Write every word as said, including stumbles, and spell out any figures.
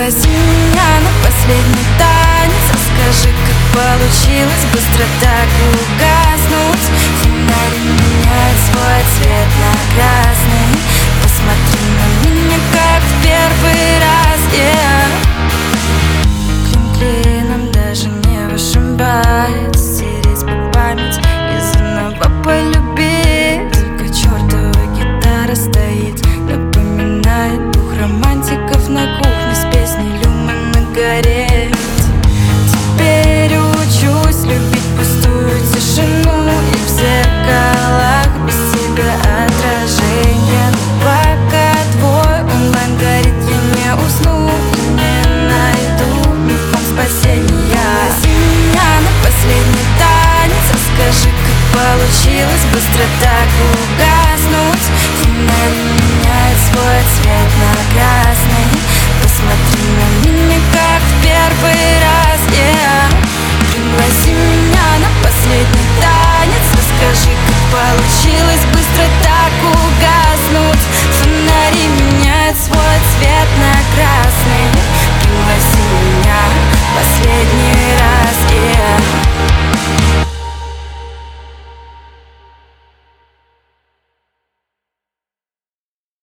Пригласи меня на последний танец. Расскажи, как получилось быстро так угаснуть. Фонари меняют свой цвет на красный. Посмотри на меня, как в первый раз.